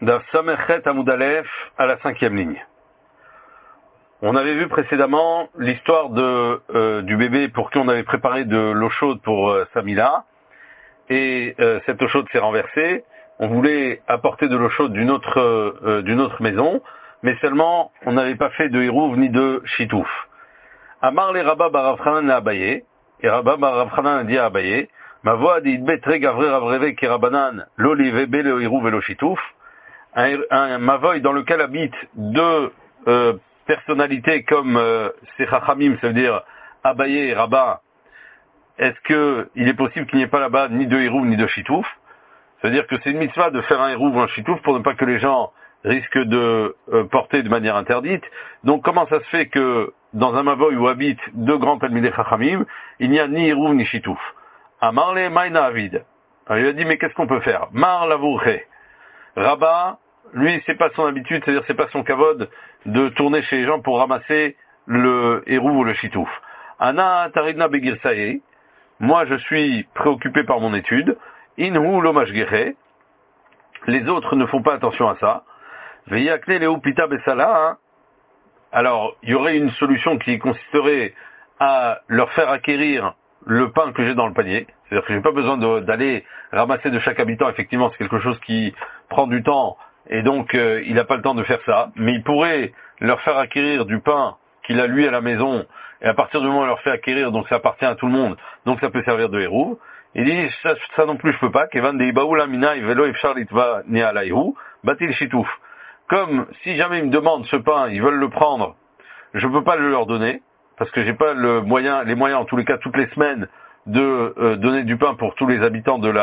Daf Samechet Amud Aleph à la 5e ligne. On avait vu précédemment l'histoire du bébé pour qui on avait préparé de l'eau chaude pour Samila, et cette eau chaude s'est renversée. On voulait apporter de l'eau chaude d'une autre maison, mais seulement on n'avait pas fait de Hérouv ni de Chitouf. Amar le Rabba bar Rav Chanan à Abaye, et Rabba bar Rav Chanan a dit à Abaye, ma voix dit betre gavre ravreve ki Rabbanan lo livebe le Hérouv et lo Chitouf. Un mavoy dans lequel habitent deux personnalités comme ces Chachamim, ça veut dire Abaye et Rabba, est-ce qu'il est possible qu'il n'y ait pas là-bas ni de Hérouv ni de Chitouf? C'est-à-dire que c'est une mitzvah de faire un Hérouv ou un Chitouf pour ne pas que les gens risquent de porter de manière interdite. Donc comment ça se fait que dans un mavoy où habitent deux grands Talmidei Chachamim, il n'y a ni Hérouv ni Chitouf? Amar le Maïna Avid. Alors il a dit mais qu'est-ce qu'on peut faire? Mar Lavouche. Rabba, lui, c'est pas son habitude, c'est-à-dire c'est pas son kavod de tourner chez les gens pour ramasser le Hérouv ou le Chitouf. Ana Taridna Begirsaye, moi je suis préoccupé par mon étude. Inhu Lomashgere, les autres ne font pas attention à ça. Veyakne Leu Pita Besala, alors il y aurait une solution qui consisterait à leur faire acquérir le pain que j'ai dans le panier. C'est-à-dire que j'ai pas besoin d'aller ramasser de chaque habitant. Effectivement, c'est quelque chose qui prend du temps et donc il n'a pas le temps de faire ça. Mais il pourrait leur faire acquérir du pain qu'il a lui à la maison, et à partir du moment où il leur fait acquérir, donc ça appartient à tout le monde, donc ça peut servir de Hérouv. Il dit ça non plus je peux pas. Kevan de Ibaoula Mina Ivelo Ifshar Litva Nealayhu Batil Chitouf. Comme si jamais ils me demandent ce pain, ils veulent le prendre, je peux pas le leur donner parce que j'ai pas les moyens en tous les cas toutes les semaines de donner du pain pour tous les habitants de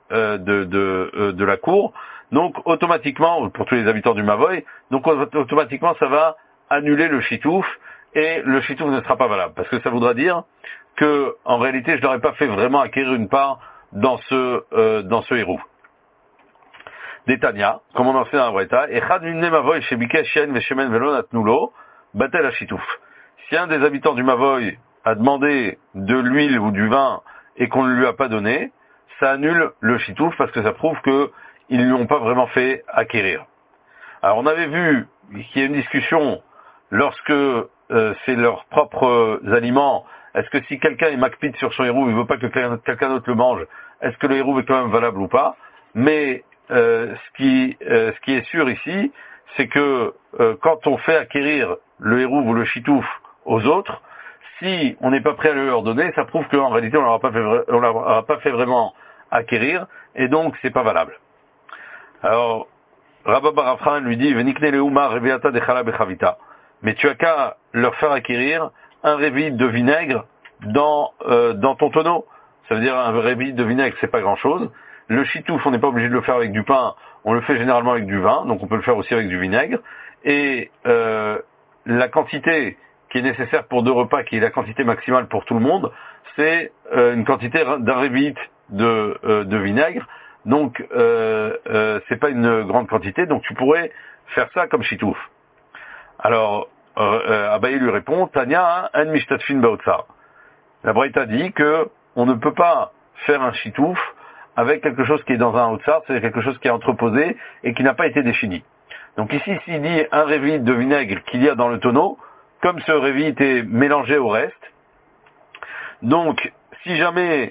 la cour. Donc automatiquement, pour tous les habitants du Mavoy, donc automatiquement ça va annuler le Chitouf, et le Chitouf ne sera pas valable, parce que ça voudra dire que en réalité je n'aurais pas fait vraiment acquérir une part dans ce Hérouv. Détania, comme on en fait dans la Braïta, Echad mimne Mavoy chez Bikesh Yen Veshemen Velo Natnulo, Batel Chitouf. Si un des habitants du Mavoy a demandé de l'huile ou du vin et qu'on ne lui a pas donné, ça annule le Chitouf parce que ça prouve qu'ils ne lui ont pas vraiment fait acquérir. Alors on avait vu qu'il y a une discussion lorsque c'est leurs propres aliments. Est-ce que si quelqu'un est makpid sur son Hérouv, il ne veut pas que quelqu'un d'autre le mange, est-ce que le Hérouv est quand même valable ou pas? Mais ce qui est sûr ici, c'est que quand on fait acquérir le Hérouv ou le Chitouf aux autres, si on n'est pas prêt à le leur donner, ça prouve qu'en réalité on ne l'aura pas fait vraiment acquérir, et donc c'est pas valable. Alors Rabba bar Rav Chanan lui dit Venikne leuma reviata de chala bechavita. Mais tu as qu'à leur faire acquérir un révi de vinaigre dans ton tonneau. Ça veut dire un révi de vinaigre, c'est pas grand chose. Le chitouf, on n'est pas obligé de le faire avec du pain, on le fait généralement avec du vin, donc on peut le faire aussi avec du vinaigre. Et la quantité qui est nécessaire pour 2 repas, qui est la quantité maximale pour tout le monde, c'est une quantité d'un révite de vinaigre. Donc c'est pas une grande quantité, donc tu pourrais faire ça comme chitouf. Alors Abaye lui répond Tania an mishtatfin baotsar. La Braïta dit que on ne peut pas faire un chitouf avec quelque chose qui est dans un otsar, c'est quelque chose qui est entreposé et qui n'a pas été défini. Donc ici, s'il dit un révit de vinaigre qu'il y a dans le tonneau, comme ce révit est mélangé au reste, donc si jamais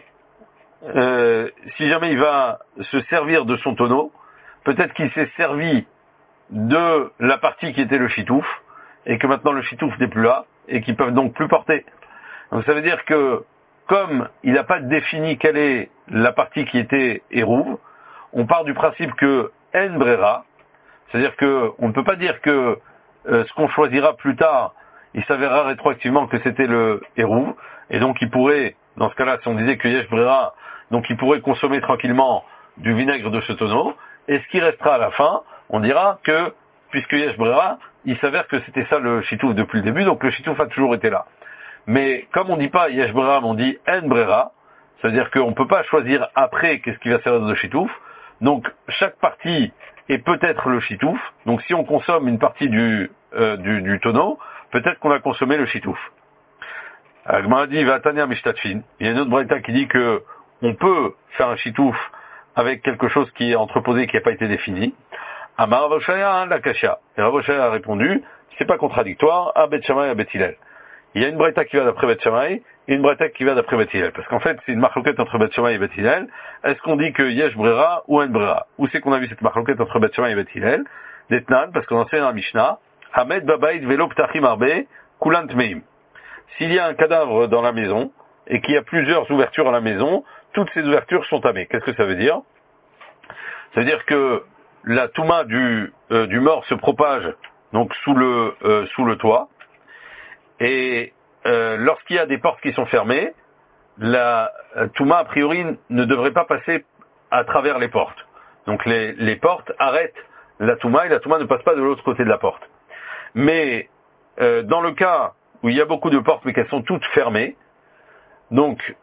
il va se servir de son tonneau, peut-être qu'il s'est servi de la partie qui était le chitouf, et que maintenant le chitouf n'est plus là, et qu'ils peuvent donc plus porter. Donc ça veut dire que, comme il n'a pas défini quelle est la partie qui était Hérouv, on part du principe que En Brera, c'est-à-dire que on ne peut pas dire que ce qu'on choisira plus tard, il s'avérera rétroactivement que c'était le Hérouv, et donc il pourrait, dans ce cas-là, si on disait que Yesh Brera, donc il pourrait consommer tranquillement du vinaigre de ce tonneau, et ce qui restera à la fin, on dira que, puisque Yesh Brera, il s'avère que c'était ça le chitouf depuis le début, donc le chitouf a toujours été là. Mais comme on dit pas Yesh Brera, mais on dit En Brera, c'est-à-dire qu'on ne peut pas choisir après qu'est-ce qui va servir de chitouf, donc chaque partie est peut-être le chitouf, donc si on consomme une partie du tonneau, peut-être qu'on a consommé le chitouf. Agmara dit Vatania mishtatfin. Il y a une autre braïta qui dit que on peut faire un chitouf avec quelque chose qui est entreposé, qui n'a pas été défini. Amar Rav Oshaya la kasha. Et Rav Oshaya a répondu, c'est pas contradictoire, à Bet Shammai et à Bet Hillel. Il y a une braïta qui va d'après Bet Shammai et une braïta qui va d'après Bet Hillel. Parce qu'en fait, c'est une marloquette entre Bet Shammai et Bet Hillel. Est-ce qu'on dit que yesh brera ou en brera? Où c'est qu'on a vu cette marloquette entre Bet Shammai et Bet Hillel? D'Etnan, parce qu'on enseigne dans la Mishnah, Hamed Babaït Velo Ptachim Arbe, Kulant Meim. S'il y a un cadavre dans la maison, et qu'il y a plusieurs ouvertures à la maison, toutes ces ouvertures sont tamées. Qu'est-ce que ça veut dire? Ça veut dire que la touma du mort se propage donc sous le toit, et lorsqu'il y a des portes qui sont fermées, la touma a priori ne devrait pas passer à travers les portes. Donc les portes arrêtent la touma et la touma ne passe pas de l'autre côté de la porte. Mais dans le cas où il y a beaucoup de portes mais qu'elles sont toutes fermées, donc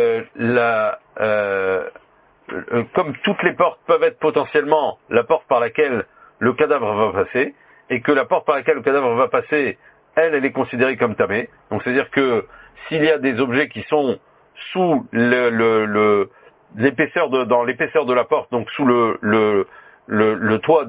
comme toutes les portes peuvent être potentiellement la porte par laquelle le cadavre va passer, et que la porte par laquelle le cadavre va passer, elle est considérée comme tamée. Donc c'est-à-dire que s'il y a des objets qui sont sous l'épaisseur dans l'épaisseur de la porte, donc sous le toit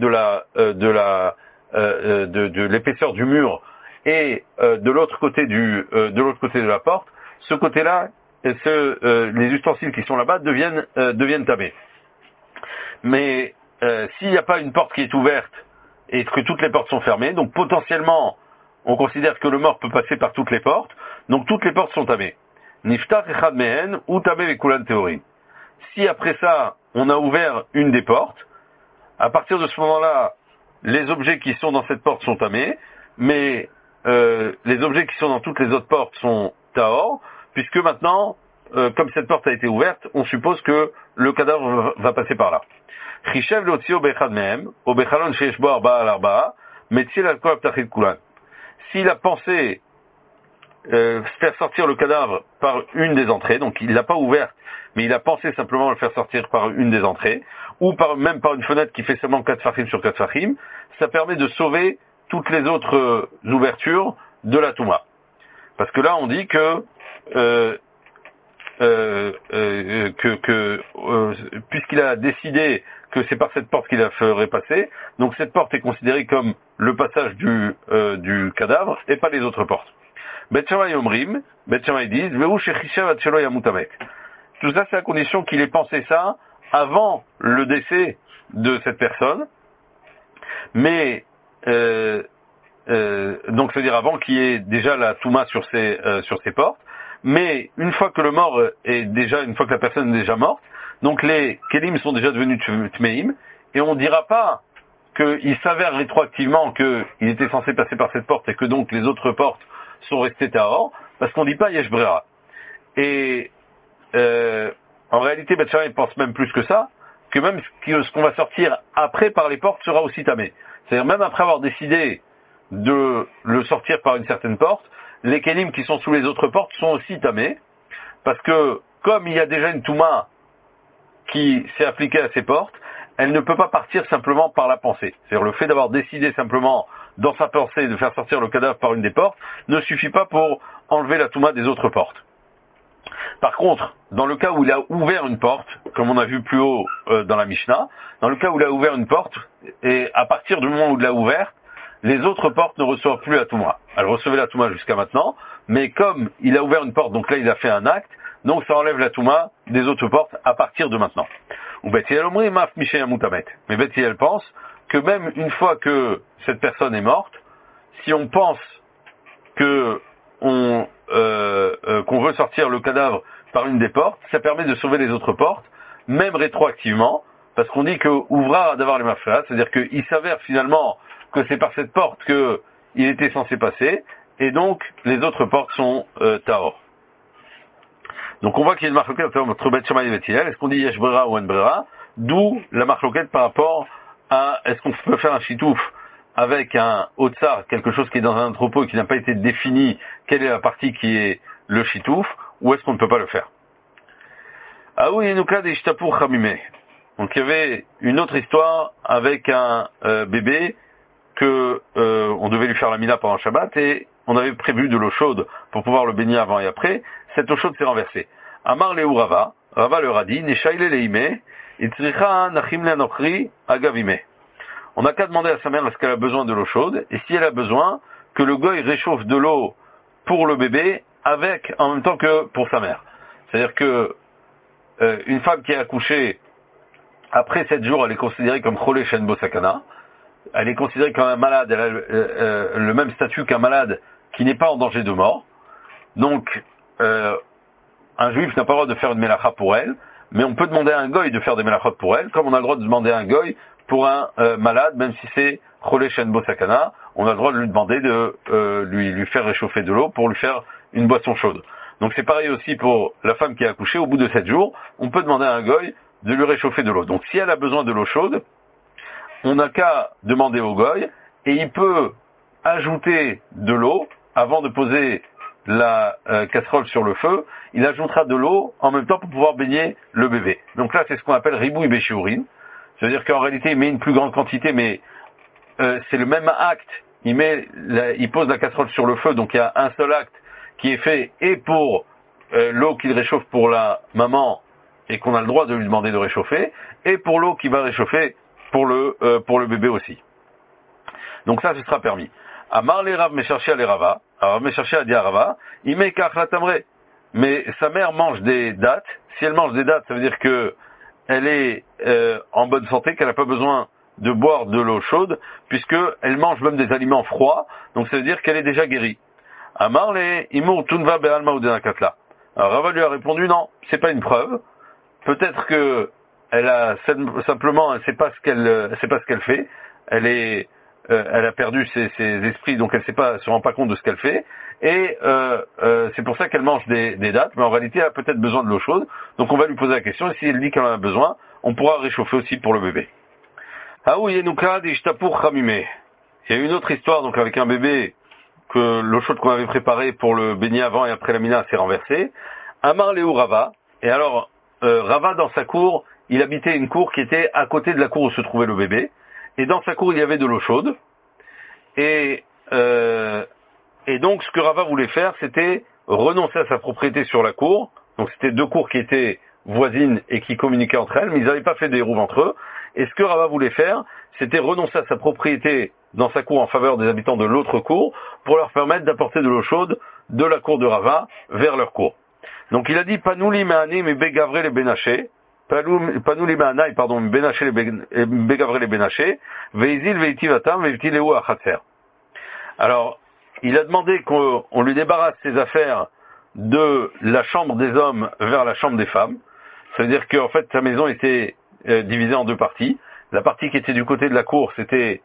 de l'épaisseur du mur, et de l'autre côté de la porte, ce côté-là, les ustensiles qui sont là-bas deviennent tamés. Mais s'il n'y a pas une porte qui est ouverte et que toutes les portes sont fermées, donc potentiellement on considère que le mort peut passer par toutes les portes, donc toutes les portes sont tamées. Niftar echad mehen ou tamé vekulan théorie. Si après ça on a ouvert une des portes, à partir de ce moment-là, les objets qui sont dans cette porte sont tamés, mais les objets qui sont dans toutes les autres portes sont tahor, puisque maintenant, comme cette porte a été ouverte, on suppose que le cadavre va passer par là. Chishev leotzio bechad mehem, o bechalon sheyesh bo arba'a al arba'a, metzil al kol ptachit kulan. S'il a pensé faire sortir le cadavre par une des entrées, donc il l'a pas ouverte, mais il a pensé simplement le faire sortir par une des entrées, ou même par une fenêtre qui fait seulement 4 fachim sur 4 fachim, ça permet de sauver toutes les autres ouvertures de la touma. Parce que là, on dit que puisqu'il a décidé que c'est par cette porte qu'il la ferait passer, donc cette porte est considérée comme le passage du cadavre et pas les autres portes. Bet Shammai omrim, Bet Shammai disent, Vehu shechishav ad shelo yamut hamet. Tout ça, c'est à condition qu'il ait pensé ça avant le décès de cette personne, mais donc c'est-à-dire avant qu'il y ait déjà la touma sur ses portes, mais une fois que une fois que la personne est déjà morte, donc les kelim sont déjà devenus tmeim, et on ne dira pas qu'il s'avère rétroactivement qu'il était censé passer par cette porte et que donc les autres portes sont restées tahor, parce qu'on ne dit pas yesh brera. Et en réalité, Bet Shammai pense même plus que ça, que même ce qu'on va sortir après par les portes sera aussi tamé. C'est-à-dire même après avoir décidé de le sortir par une certaine porte, les kelim qui sont sous les autres portes sont aussi tamés, parce que comme il y a déjà une touma qui s'est appliquée à ces portes, elle ne peut pas partir simplement par la pensée. C'est-à-dire le fait d'avoir décidé simplement dans sa pensée de faire sortir le cadavre par une des portes ne suffit pas pour enlever la touma des autres portes. Par contre, dans le cas où il a ouvert une porte, comme on a vu plus haut dans la Mishnah, dans le cas où il a ouvert une porte, et à partir du moment où il l'a ouvert, les autres portes ne reçoivent plus la touma. Elle recevait la touma jusqu'à maintenant, mais comme il a ouvert une porte, donc là il a fait un acte, donc ça enlève la touma des autres portes à partir de maintenant. Ou Bet Hillel omri maf mishe yamut hamet. Mais Bet Hillel pense que même une fois que cette personne est morte, si on pense que qu'on veut sortir le cadavre par une des portes, ça permet de sauver les autres portes, même rétroactivement, parce qu'on dit que ouvra d'avoir les mafras, c'est-à-dire qu'il s'avère finalement que c'est par cette porte qu'il était censé passer, et donc les autres portes sont tahor. Donc on voit qu'il y a une marloquette entre Bet Shammai et Bet Hillel. Est-ce qu'on dit yesh brera ou en brera? D'où la marloquette par rapport à est-ce qu'on peut faire un chitouf avec un otsar, quelque chose qui est dans un entrepôt et qui n'a pas été défini, quelle est la partie qui est le chitouf, ou est-ce qu'on ne peut pas le faire? Ah oui, Nuka de Ishtapur Chamime. Donc il y avait une autre histoire avec un bébé que on devait lui faire la mina pendant Shabbat et on avait prévu de l'eau chaude pour pouvoir le baigner avant et après. Cette eau chaude s'est renversée. Amar Leu Rava leur a dit, Neshaile leime, itzricha nachim leanochri agavime. on n'a qu'à demander à sa mère est-ce qu'elle a besoin de l'eau chaude, et si elle a besoin, que le goy réchauffe de l'eau pour le bébé, en même temps que pour sa mère. C'est-à-dire que une femme qui est accouchée après 7 jours, elle est considérée comme cholé shenbo sakana. Elle est considérée comme un malade, elle a le même statut qu'un malade qui n'est pas en danger de mort. Donc, un juif n'a pas le droit de faire une mélacha pour elle, mais on peut demander à un goy de faire des mélachot pour elle, comme on a le droit de demander à un goy pour un malade, même si c'est cholé shenbo sakana, on a le droit de lui demander de lui faire réchauffer de l'eau pour lui faire une boisson chaude. Donc c'est pareil aussi pour la femme qui a accouché, au bout de 7 jours, on peut demander à un goy de lui réchauffer de l'eau. Donc si elle a besoin de l'eau chaude, on n'a qu'à demander au goy, et il peut ajouter de l'eau avant de poser la casserole sur le feu, il ajoutera de l'eau en même temps pour pouvoir baigner le bébé. Donc là c'est ce qu'on appelle ribouille béchiourine, c'est-à-dire qu'en réalité il met une plus grande quantité, mais c'est le même acte, il pose la casserole sur le feu, donc il y a un seul acte qui est fait, et pour l'eau qu'il réchauffe pour la maman, et qu'on a le droit de lui demander de réchauffer, et pour l'eau qui va réchauffer pour le bébé aussi. Donc ça, ce sera permis. Amar les Rav Mesharchi les Rava, Rav Mesharchi a dit à Rava, il met kachlatamre, mais sa mère mange des dattes. Si elle mange des dattes, ça veut dire que elle est en bonne santé, qu'elle n'a pas besoin de boire de l'eau chaude, puisque elle mange même des aliments froids, donc ça veut dire qu'elle est déjà guérie. Amar les Imur Tunva Be'alma Udenakatla. Alors Rava lui a répondu non, c'est pas une preuve. Peut-être que elle a simplement, elle sait pas ce qu'elle fait. Elle a perdu ses esprits, donc elle se rend pas compte de ce qu'elle fait. Et c'est pour ça qu'elle mange des dattes, mais en réalité elle a peut-être besoin de l'eau chaude. Donc on va lui poser la question, et si elle dit qu'elle en a besoin, on pourra réchauffer aussi pour le bébé. Il y a une autre histoire, donc avec un bébé que l'eau chaude qu'on avait préparée pour le baigner avant et après la mina s'est renversée. Amar Léou Rava, et alors Rava dans sa cour, il habitait une cour qui était à côté de la cour où se trouvait le bébé, et dans sa cour il y avait de l'eau chaude, et donc ce que Rava voulait faire, c'était renoncer à sa propriété sur la cour. Donc c'était 2 cours qui étaient voisines et qui communiquaient entre elles, mais ils n'avaient pas fait des roues entre eux, et ce que Rava voulait faire, c'était renoncer à sa propriété dans sa cour en faveur des habitants de l'autre cour, pour leur permettre d'apporter de l'eau chaude de la cour de Rava vers leur cour. Donc il a dit Panouli Me'ani mais Begavre les Benaché, Panouli Me'anai, pardon, Benaché les Begavre les Benaché, Veizil Veitivatam Veitileou Achatfer. Alors, il a demandé qu'on lui débarrasse ses affaires de la chambre des hommes vers la chambre des femmes. Ça veut dire qu'en fait sa maison était divisée en 2 parties. La partie qui était du côté de la cour, c'était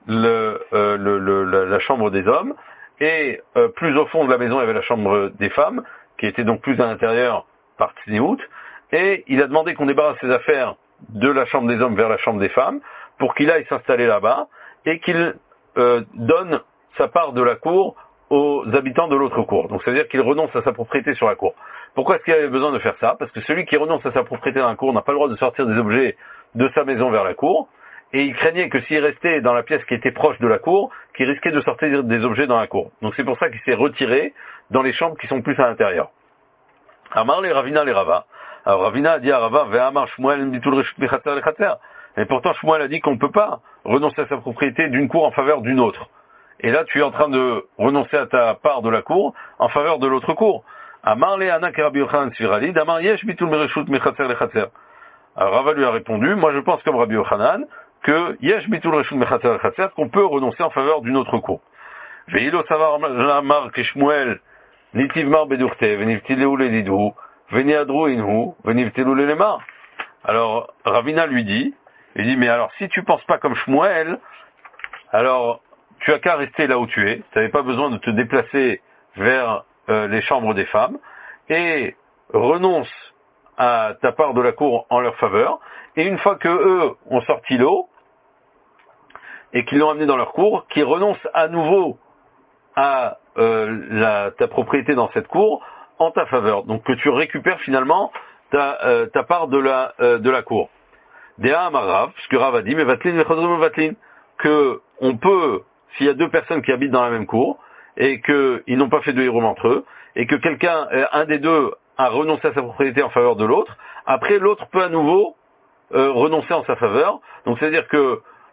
la chambre des hommes, et plus au fond de la maison il y avait la chambre des femmes, qui était donc plus à l'intérieur par Tzniut, et il a demandé qu'on débarrasse ses affaires de la chambre des hommes vers la chambre des femmes, pour qu'il aille s'installer là-bas, et qu'il donne sa part de la cour aux habitants de l'autre cour. Donc ça veut dire qu'il renonce à sa propriété sur la cour. Pourquoi est-ce qu'il avait besoin de faire ça? Parce que celui qui renonce à sa propriété dans la cour n'a pas le droit de sortir des objets de sa maison vers la cour, et il craignait que s'il restait dans la pièce qui était proche de la cour, qu'il risquait de sortir des objets dans la cour. Donc c'est pour ça qu'il s'est retiré dans les chambres qui sont plus à l'intérieur. Amar les Ravina les Rava. Alors Ravina a dit à Rava, Ve'amar Shmuel Nitul Reshut Mechatzer Lechatzer. Et pourtant Shmuel a dit qu'on ne peut pas renoncer à sa propriété d'une cour en faveur d'une autre. Et là tu es en train de renoncer à ta part de la cour en faveur de l'autre cour. Amar le Anak Rabbi Yochanan Svirali, Damar Yesh Bitul Reshut Mechatzer Lechatzer. Alors Rava lui a répondu, moi je pense comme Rabbi Yochanan, que Yesh Bitul Reshut Mechatzer Lechatzer, qu'on peut renoncer en faveur d'une autre cour. Ve'ilo Savar Amar Keshmuel Nitiv Mar Bedurte, Venivtileu Ledidu, Veniadru Inhu, Venivtileu Lelemar. Alors Ravina lui dit, mais alors si tu penses pas comme Shmuel, alors tu as qu'à rester là où tu es, tu n'avais pas besoin de te déplacer vers les chambres des femmes, et renonce à ta part de la cour en leur faveur, et une fois que eux ont sorti l'eau, et qu'ils l'ont amené dans leur cour, qu'ils renoncent à nouveau à ta propriété dans cette cour en ta faveur. Donc que tu récupères finalement ta part de la cour. Déa Amar Rav, puisque Rav a dit, mais Vatlin Vechadrim Vatlin, que on peut, s'il y a 2 personnes qui habitent dans la même cour, et qu'ils n'ont pas fait de héros entre eux, et que un des 2 a renoncé à sa propriété en faveur de l'autre, après l'autre peut à nouveau renoncer en sa faveur. Donc c'est-à-dire que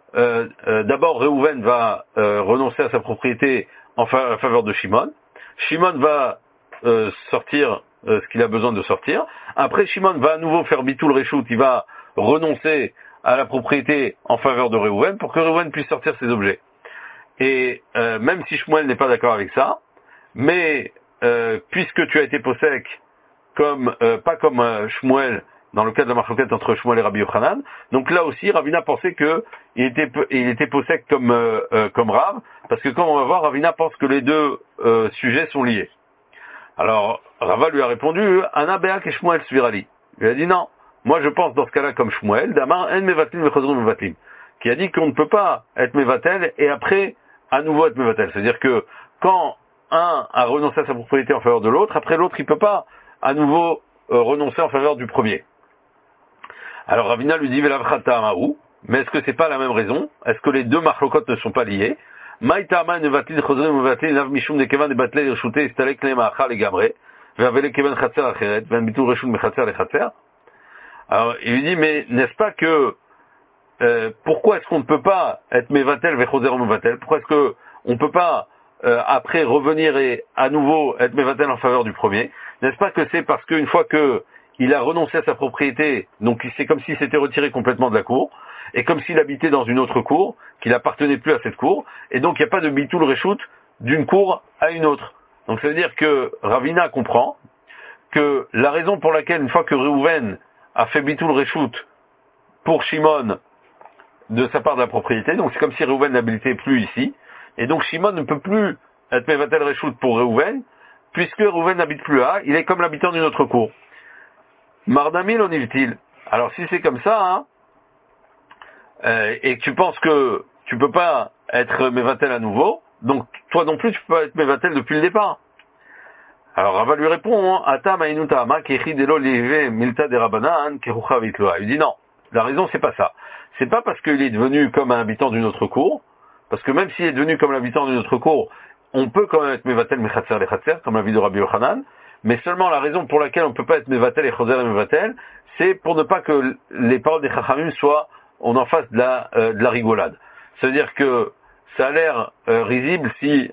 d'abord Réhouven va renoncer à sa propriété en faveur de Shimon. Shimon va sortir ce qu'il a besoin de sortir. Après, Shimon va à nouveau faire bitul reshout, il va renoncer à la propriété en faveur de Réhouven pour que Réhouven puisse sortir ses objets. Et même si Shmuel n'est pas d'accord avec ça, mais puisque tu as été possèque comme pas comme Shmuel dans le cas de la marloquette entre Shmuel et Rabbi Yochanan, donc là aussi Ravina pensait que il était possèque comme Rav, parce que comme on va voir, Ravina pense que les deux sujets sont liés. Alors Rava lui a répondu Ana Beak et Shmuel Svirali. Il a dit non, moi je pense dans ce cas-là comme Shmuel, Damar en mevatim vechozru mevatim, qui a dit qu'on ne peut pas être mevatel et après à nouveau être mevatel. C'est-à-dire que quand un a renoncé à sa propriété en faveur de l'autre, après l'autre il peut pas à nouveau renoncer en faveur du premier. Alors Ravina lui dit Velavchata Amaou, mais est-ce que c'est pas la même raison? Est-ce que les deux marlokot ne sont pas liés? Maïtama nevatlin chozre mevatlin lav mishum nekevan nebatlei reshute istalek le'ma'achal legamre ve'avele kevan chatzer acheret ve'en bitul reshut mechatzer lechatzer. Alors il lui dit mais n'est-ce pas que pourquoi est-ce qu'on ne peut pas être mevatel ve'chozer mevatel? Pourquoi est-ce que on peut pas après revenir et à nouveau être mevatel en faveur du premier? N'est-ce pas que c'est parce qu'une fois que il a renoncé à sa propriété, donc c'est comme s'il s'était retiré complètement de la cour, et comme s'il habitait dans une autre cour, qu'il appartenait plus à cette cour, et donc il n'y a pas de bitul reshout d'une cour à une autre. Donc ça veut dire que Ravina comprend que la raison pour laquelle, une fois que Réhouven a fait bitul reshout pour Shimon de sa part de la propriété, donc c'est comme si Réhouven n'habitait plus ici, et donc Shimon ne peut plus être mevatel reshout pour Réhouven, puisque Réhouven n'habite plus là, il est comme l'habitant d'une autre cour. Mardamil on il. Alors si c'est comme ça, hein, et que tu penses que tu peux pas être mevatel à nouveau, donc toi non plus tu peux pas être mevatel depuis le départ. Alors Rava lui répond, Atam ainuta ama kechi delo live milta de rabanan kerucha vitloa. Il dit non, la raison c'est pas ça. C'est pas parce qu'il est devenu comme un habitant d'une autre cour, parce que même s'il est devenu comme l'habitant d'une autre cour, on peut quand même être mevatel mechatzer lechatzer, comme la vie de Rabbi Yochanan, mais seulement la raison pour laquelle on ne peut pas être mevatel et choser et mevatel, c'est pour ne pas que les paroles des chachamim soient, on en fasse de la rigolade. C'est-à-dire que ça a l'air risible si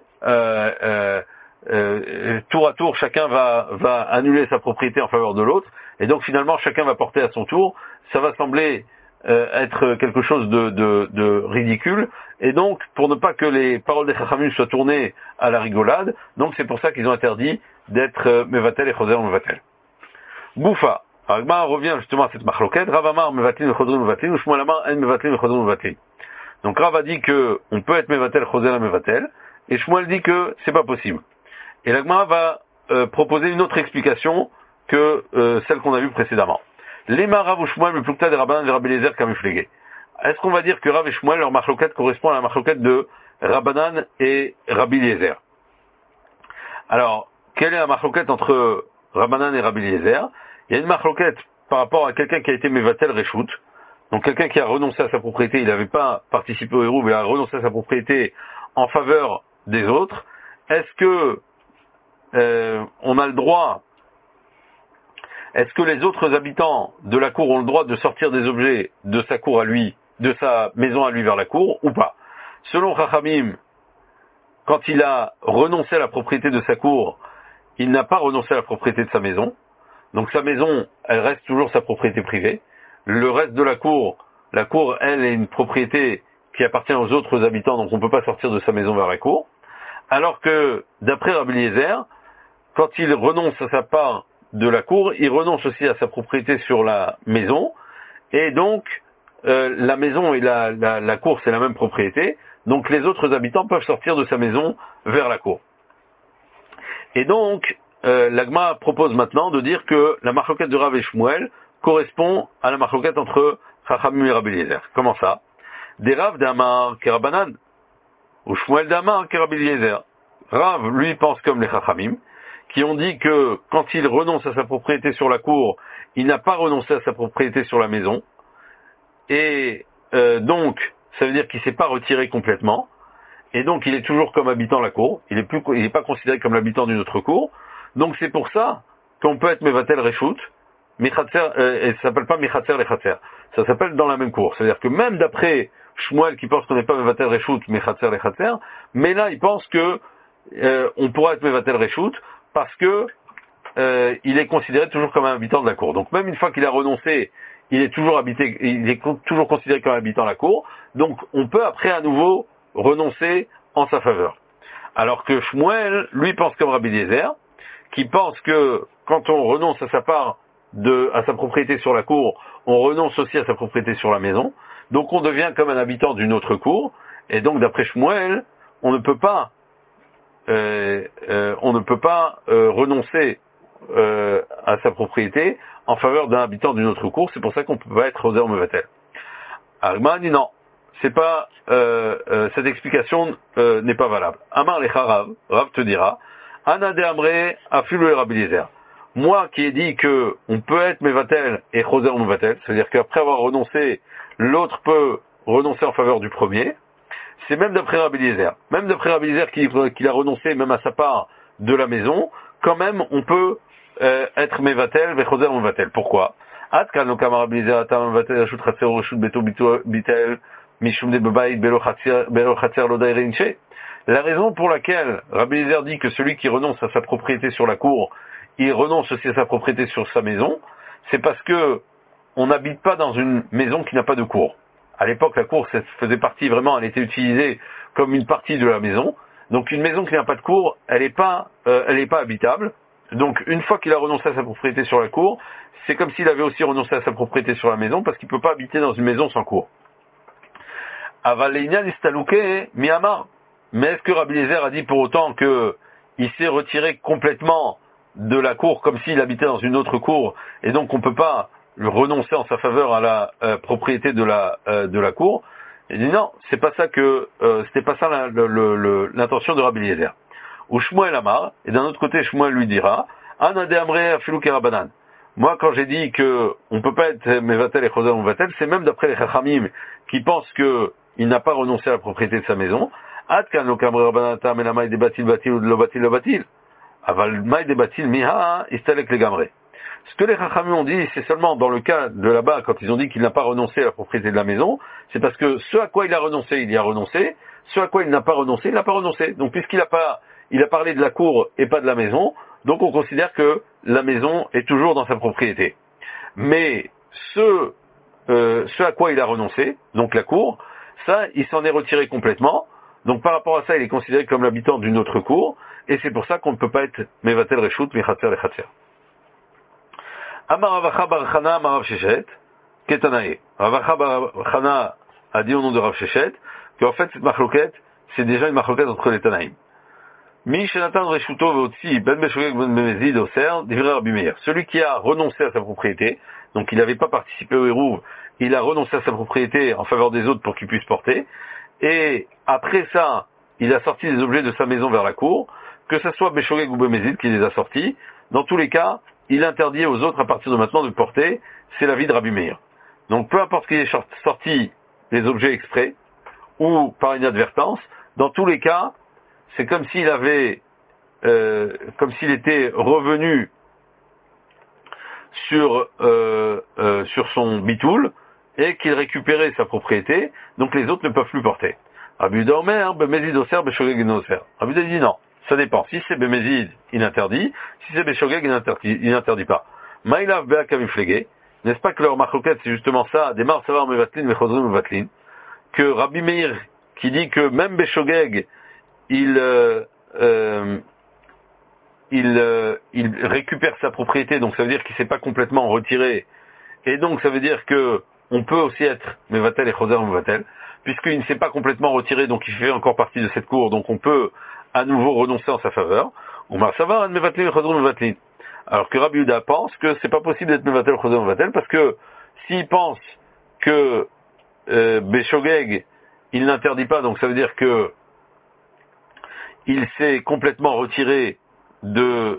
tour à tour chacun va annuler sa propriété en faveur de l'autre, et donc finalement chacun va porter à son tour. Ça va sembler être quelque chose de ridicule, et donc pour ne pas que les paroles des chachamim soient tournées à la rigolade, donc c'est pour ça qu'ils ont interdit d'être mevatel et choser mevatel. Goufa. Agma revient justement à cette machloket. Rav amar mevatlin et choser mevatlin, ou Shmuel amar en mevatlin et choser mevatlin. Donc Rav a dit que on peut être mevatel, choser mevatel, et Shmuel dit que c'est pas possible. Et l'Agma va proposer une autre explication que celle qu'on a vue précédemment. Lema Rav ou Shmuel, le plukta des Rabbanan et Rabbi Eliezer kamiflege. Est-ce qu'on va dire que Rav et Shmuel, leur machloket correspond à la machloket de Rabbanan et Rabbi Eliezer? Alors, quelle est la machloket entre Rabbanan et Rabbi Eliezer? Il y a une machloket par rapport à quelqu'un qui a été mevatel reshout, donc quelqu'un qui a renoncé à sa propriété, il n'avait pas participé au héros, mais il a renoncé à sa propriété en faveur des autres. Est-ce que on a le droit, est-ce que les autres habitants de la cour ont le droit de sortir des objets de sa cour à lui, de sa maison à lui vers la cour, ou pas? Selon Chachamim, quand il a renoncé à la propriété de sa cour, il n'a pas renoncé à la propriété de sa maison. Donc sa maison, elle reste toujours sa propriété privée. Le reste de la cour, elle, est une propriété qui appartient aux autres habitants, donc on ne peut pas sortir de sa maison vers la cour. Alors que, d'après Rabbi Eliezer, quand il renonce à sa part de la cour, il renonce aussi à sa propriété sur la maison, et donc la maison et la cour, c'est la même propriété, donc les autres habitants peuvent sortir de sa maison vers la cour. Et donc, l'Agma propose maintenant de dire que la marloquette de Rav et Shmuel correspond à la marloquette entre Chachamim et Rabbi Eliezer. Comment ça? Des Rav d'Amar Kerabanan, ou Shmuel d'Amar Rabbi Eliezer. Rav, lui, pense comme les Chachamim, qui ont dit que quand il renonce à sa propriété sur la cour, il n'a pas renoncé à sa propriété sur la maison, et donc, ça veut dire qu'il ne s'est pas retiré complètement, et donc il est toujours comme habitant la cour, il n'est pas considéré comme l'habitant d'une autre cour, donc c'est pour ça qu'on peut être mevatel reshout, et ça s'appelle pas mechatzer lechatzer, ça s'appelle dans la même cour, c'est-à-dire que même d'après Shmuel qui pense qu'on n'est pas Mevatel Reshut, mais Chatzer les Chatzer, mais là il pense que on pourra être Mevatel Reshut parce que il est considéré toujours comme un habitant de la cour. Donc même une fois qu'il a renoncé, il est toujours toujours considéré comme un habitant de la cour. Donc on peut après à nouveau renoncer en sa faveur. Alors que Shmuel, lui, pense comme Rabbi Eliezer, qui pense que quand on renonce à sa part à sa propriété sur la cour, on renonce aussi à sa propriété sur la maison. Donc on devient comme un habitant d'une autre cour. Et donc d'après Shmuel, on ne peut pas renoncer à sa propriété en faveur d'un habitant d'une autre cour. C'est pour ça qu'on ne peut pas être Roser Mevatel. Agma dit non, c'est pas cette explication n'est pas valable. Amar lecha Rav, Rav te dira, Ana de Amre afilu Rabbi Eliezer. Moi qui ai dit que on peut être Mevatel et Roser Mevatel, c'est-à-dire qu'après avoir renoncé, l'autre peut renoncer en faveur du premier. C'est même d'après Rabbi Eliezer. Même d'après Rabbi Eliezer qu'il a renoncé même à sa part de la maison, quand même on peut être Mevatel et Roser Mevatel. Pourquoi? La raison pour laquelle Rabbi Eliezer dit que celui qui renonce à sa propriété sur la cour, il renonce aussi à sa propriété sur sa maison, c'est parce que on n'habite pas dans une maison qui n'a pas de cour. À l'époque, la cour faisait partie vraiment, elle était utilisée comme une partie de la maison. Donc une maison qui n'a pas de cour, elle n'est pas habitable. Donc une fois qu'il a renoncé à sa propriété sur la cour, c'est comme s'il avait aussi renoncé à sa propriété sur la maison parce qu'il ne peut pas habiter dans une maison sans cour. Avaleinia nistalouke miamar. Mais est-ce que Rabbi Eliezer a dit pour autant qu'il s'est retiré complètement de la cour comme s'il habitait dans une autre cour et donc on ne peut pas renoncer en sa faveur à la propriété de la cour? Il dit non, c'est pas ça c'était pas ça l'intention de Rabbi Eliezer. Ou Shmuel Amar, et d'un autre côté Shmuel lui dira, Ana de Amre afilu kerabanan. Moi, quand j'ai dit que on peut pas être Mevatel et Choser Mevatel, c'est même d'après les Chachamim qui pensent que il n'a pas renoncé à la propriété de sa maison. Atkan lo kamre rabanata menamai de batil batil ou de lo batil. Aval mai de batil miha istalek le gamre. Ce que les Chachamim ont dit, c'est seulement dans le cas de là-bas, quand ils ont dit qu'il n'a pas renoncé à la propriété de la maison, c'est parce que ce à quoi il a renoncé, il y a renoncé, ce à quoi il n'a pas renoncé, il n'a pas renoncé. Donc puisqu'il a parlé de la cour et pas de la maison, donc on considère que la maison est toujours dans sa propriété. Mais ce à quoi il a renoncé, donc la cour, ça, il s'en est retiré complètement. Donc par rapport à ça, il est considéré comme l'habitant d'une autre cour, et c'est pour ça qu'on ne peut pas être Mevatel Reshut, Mechatzer le Chatzer. Amar Ravacha bar Chana, Amar Rav Sheshet, Ketanae. Ravacha bar Chana a dit au nom de Rav Sheshet qu'en fait cette machloket, c'est déjà une machloket entre les Tanaïm. Mi Shenatan Reshuto Veotzi, Ben Beshogeg Ben Bemezid Oser, Divrei Rabbi Meir. Celui qui a renoncé à sa propriété, donc il n'avait pas participé au Hérouv, il a renoncé à sa propriété en faveur des autres pour qu'il puisse porter, et après ça, il a sorti des objets de sa maison vers la cour, que ce soit Beshogeg ou Bemezid qui les a sortis, dans tous les cas, il interdit aux autres à partir de maintenant de porter, c'est l'avis de Rabbi Meir. Donc peu importe qu'il ait sorti les objets exprès, ou par inadvertance, dans tous les cas, c'est comme s'il était revenu sur son bitoul et qu'il récupérait sa propriété, donc les autres ne peuvent plus porter. Rabbi Yehuda Omer, Bemezid Oser, Beshogeg Oser. Rabbi Yehuda dit non, ça dépend. Si c'est Bemezid, il interdit. Si c'est Beshogeg, il n'interdit pas. Maïlav Be'ak Aviflege, n'est-ce pas que leur machloket, c'est justement ça, des Mar Savar Mevatlin, Mechozrim Mevatlin, que Rabbi Meir, qui dit que même Beshogeg, il récupère sa propriété, donc ça veut dire qu'il s'est pas complètement retiré, et donc ça veut dire que on peut aussi être Mevatel et Choser Mevatel, puisqu'il ne s'est pas complètement retiré, donc il fait encore partie de cette cour, donc on peut à nouveau renoncer en sa faveur. Alors que Rabbi Yehuda pense que c'est pas possible d'être Mevatel Choser Mevatel, parce que s'il pense que Beshogeg il n'interdit pas, donc ça veut dire que il s'est complètement retiré de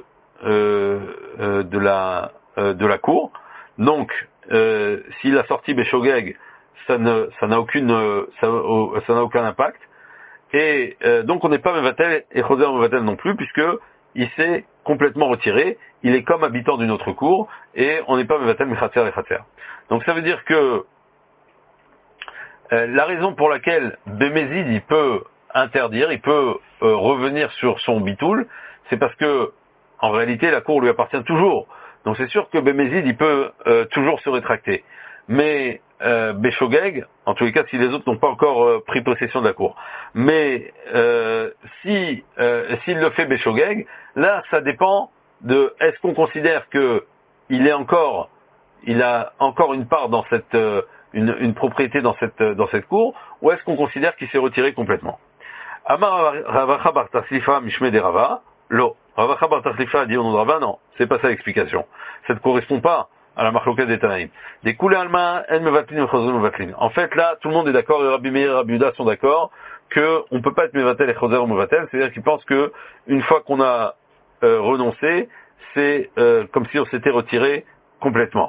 la cour. Donc, s'il a sorti Beshogeg, ça n'a aucun impact. Et donc, on n'est pas Mevatel et Choser Mevatel non plus, puisque il s'est complètement retiré. Il est comme habitant d'une autre cour, et on n'est pas Mevatel Mechatzer et Chatzer. Donc, ça veut dire que la raison pour laquelle Bémézid il peut interdire, il peut revenir sur son bitoul, c'est parce que en réalité la cour lui appartient toujours. Donc c'est sûr que Bémézid il peut toujours se rétracter. Mais Béchogeg, en tous les cas si les autres n'ont pas encore pris possession de la cour. Mais s'il le fait Béchogeg, là ça dépend de est-ce qu'on considère que il a encore une part dans cette une propriété dans cette cour, ou est-ce qu'on considère qu'il s'est retiré complètement? Amar Ravacha bar Taslifa Mishme de Rava, lo. Ravacha bar Taslifa a dit au nom de Rava, non, c'est pas ça l'explication. Ça ne correspond pas à la marloquette des Tanaïm. Des koulé alma en mevatlin v'chazon mevatlin. En fait, là, tout le monde est d'accord, et Rabbi Meir et Rabbi Yehuda sont d'accord que on peut pas être mevatel et chazer ou mevatel, c'est-à-dire qu'ils pensent que une fois qu'on a renoncé, c'est comme si on s'était retiré complètement.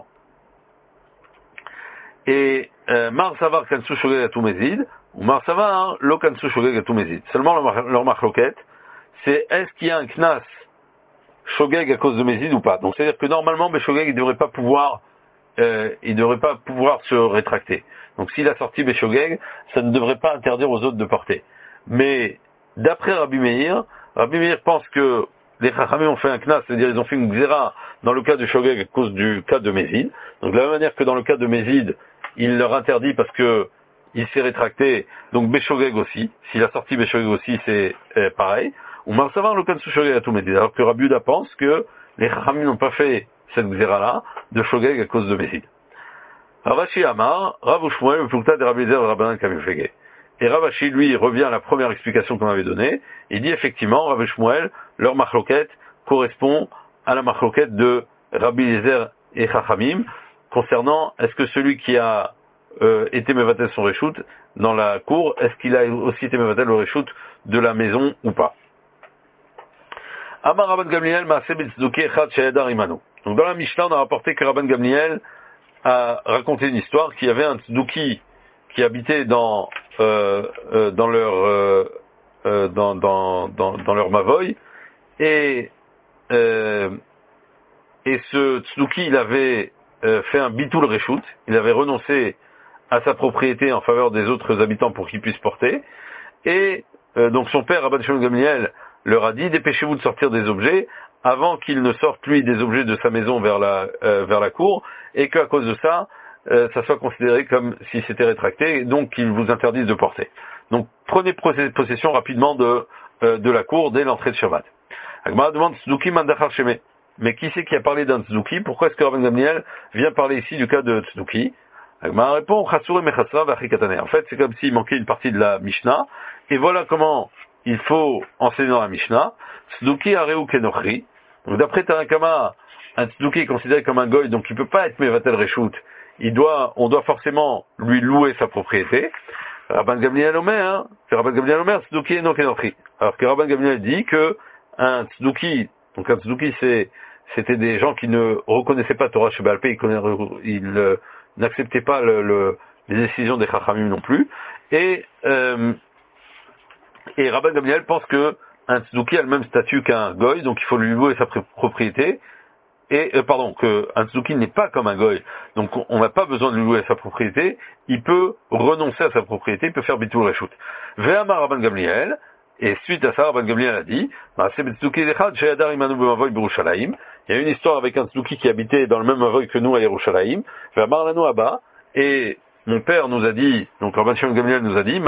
Et Mar Savar Kansu Shogeg Atou Mezid, ou Mar Savar Lo Kansu Shogeg Atou Mezid. Seulement leur marloquette, c'est est-ce qu'il y a un knas Shogeg à cause de Mezid ou pas. Donc c'est-à-dire que normalement Béchogeg il devrait pas pouvoir se rétracter. Donc s'il a sorti Béchogeg, ça ne devrait pas interdire aux autres de porter. Mais d'après Rabbi Meir pense que les Chachamim ont fait un knas, c'est-à-dire ils ont fait une xéra dans le cas de Shogeg à cause du cas de Mezid. Donc de la même manière que dans le cas de Mezid, il leur interdit parce que il s'est rétracté, donc Béchogeg aussi. S'il a sorti Béchogeg aussi, c'est pareil. Ou Marsavar le Kansu Shogeg à tout Mezid. Alors que Rabbi Yehuda pense que les Chachamim n'ont pas fait cette xéra-là de Shogeg à cause de Mezid. Ravashi Amar, Rav Ushmuel, le Plukta de Rabbi Yezer, Rabbanan Kamifege. Et Ravashi, lui, revient à la première explication qu'on avait donnée. Il dit effectivement, Rav Ushmuel, leur marloquette correspond à la marloquette de Rabbi Yezer et Chachamim concernant est-ce que celui qui a été mevatel son reshoot dans la cour, est-ce qu'il a aussi été mevatel le reshoot de la maison ou pas. Amar Rabban Gamliel Maaseh Betzduki Echad Sheyadar Imanu. Donc dans la Mishnah, on a rapporté que Rabban Gamliel a raconté une histoire qu'il y avait un tzduki qui habitait dans leur mavoy et ce tzduki il avait fait un bitul reshoot, il avait renoncé à sa propriété en faveur des autres habitants pour qu'ils puissent porter, et donc son père Rabban Shimon Gamliel leur a dit dépêchez-vous de sortir des objets avant qu'il ne sorte lui des objets de sa maison vers la cour, et qu'à cause de ça, ça soit considéré comme si c'était rétracté, donc qu'il vous interdise de porter. Donc prenez possession rapidement de la cour dès l'entrée de Shabbat. Agmara demande Tzduki Mandachar Sheme. Mais qui c'est qui a parlé d'un Tzduki? Pourquoi est-ce que Rabban Gamliel vient parler ici du cas de Tzduki? Agmara répond Chatsur Mechatzra Vachikatane. En fait, c'est comme s'il manquait une partie de la Mishnah, et voilà comment il faut enseigner dans la Mishnah. Tzduki Areu Kenochri. Donc d'après Tanakama, un Tzduki est considéré comme un goy, donc il peut pas être Mevatel Reshoot. On doit forcément lui louer sa propriété. Rabban Gamliel Omer, Tzduki Eno Kenochri. Alors que Rabban Gamliel dit que un Tzduki, donc un Tzduki c'était des gens qui ne reconnaissaient pas Torah Sheba'al Peh, ils n'acceptaient pas les décisions des Chachamim non plus. Et Rabban Gamliel pense que un Tzduki a le même statut qu'un goy, donc il faut lui louer sa propriété. Et que un Tzduki n'est pas comme un goy, donc on n'a pas besoin de lui louer sa propriété. Il peut renoncer à sa propriété, il peut faire bitul reshoot. Ve'amar Rabban Gamliel, et suite à ça, Rabban Gamliel a dit, il y a une histoire avec un Tzduki qui habitait dans le même mavoy que nous à Yerushalayim. Ve'amar lanu Abba, et mon père nous a dit, donc Rabban Shimon Gamliel nous a dit,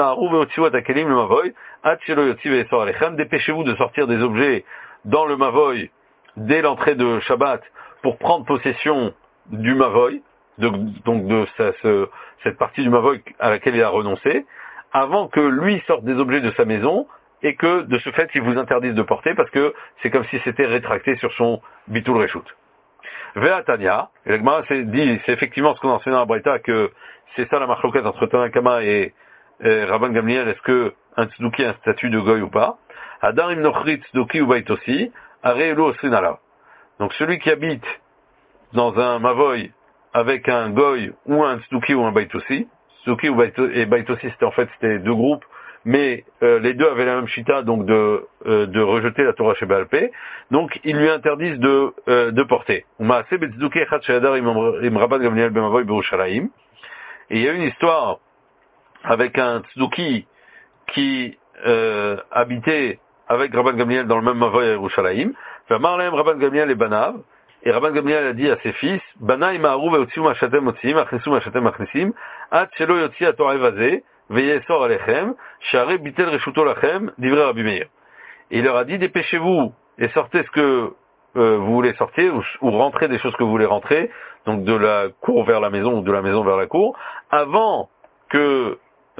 dépêchez-vous de sortir des objets dans le mavoy dès l'entrée de Shabbat pour prendre possession du mavoy, donc de cette partie du mavoy à laquelle il a renoncé, avant que lui sorte des objets de sa maison et que de ce fait il vous interdise de porter parce que c'est comme si c'était rétracté sur son bitul reshoot. Ve'atania, et l'Agmara dit, c'est effectivement ce qu'on enseigne dans la Braïta, que c'est ça la marloquette entre Tanakama et Rabban Gamliel, est-ce que un tzduki a un statut de goy ou pas? Adar im nochri tzduki ou baitosi, arelu osrinala. Donc celui qui habite dans un mavoy avec un goy ou un tzduki ou un baitosi, tzduki et baitosi c'était deux groupes, mais les deux avaient la même shita, donc de rejeter la Torah Sheba'al Peh, donc ils lui interdisent de porter. Et il y a une histoire avec un tzduki qui habitait avec Rabban Gamliel dans le même mavoy à Yerushalayim. Marlem Rabban Gamliel et Banav. Et Rabban Gamliel a dit à ses fils, Banaï ma'aru ve'otziu ma'ashatem motziim, achnisu ma'ashatem achnisim, at shelo yotzi atorah vazeh, ve'yesor alechem, share bitel reshuto lachem, divrei Rabbi Meir. Et il leur a dit, dépêchez-vous et sortez ce que vous voulez sortir, ou rentrez des choses que vous voulez rentrer, donc de la cour vers la maison ou de la maison vers la cour, avant que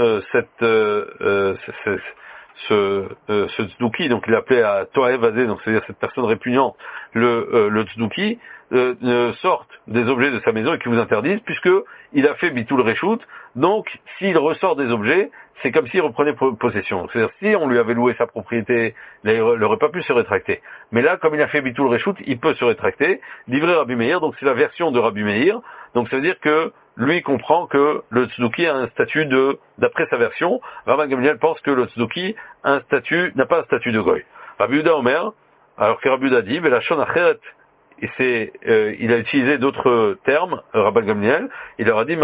ce tzduki, donc il appelait à Toae Vazé, donc c'est-à-dire cette personne répugnante, le tzduki, sorte des objets de sa maison et qui vous interdisent, puisque il a fait bitul reshout. Donc s'il ressort des objets, c'est comme s'il reprenait possession. C'est-à-dire si on lui avait loué sa propriété, il n'aurait pas pu se rétracter. Mais là, comme il a fait bitul reshout, il peut se rétracter. Livré Rabbi Meir, donc c'est la version de Rabbi Meir. Donc ça veut dire que lui comprend que le tzduki a un statut d'après sa version, Rabban Gamliel pense que le tzduki n'a pas un statut de goy. Rabbi Yehuda Omer, alors que Rabbi Yehuda dit, la shon acheret, et il a utilisé d'autres termes, Rabban Gamliel, il leur a dit,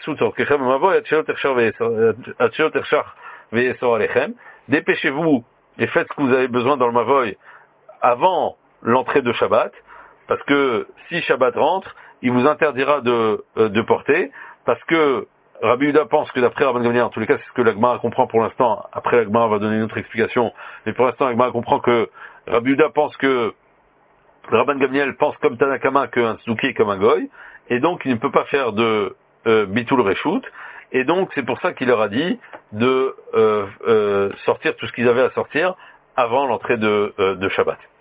dépêchez-vous et faites ce que vous avez besoin dans le mavoy avant l'entrée de Shabbat, parce que si Shabbat rentre, il vous interdira de porter, parce que Rabbi Yehuda pense que d'après Rabban Gamliel, en tous les cas, c'est ce que la Gemara comprend pour l'instant. Après, la Gemara va donner une autre explication, mais pour l'instant, la Gemara comprend que Rabbi Yehuda pense que Rabban Gamliel pense comme Tanakama qu'un tzduki est comme un goy, et donc il ne peut pas faire de bitul reshout, et donc c'est pour ça qu'il leur a dit de sortir tout ce qu'ils avaient à sortir avant l'entrée de Shabbat.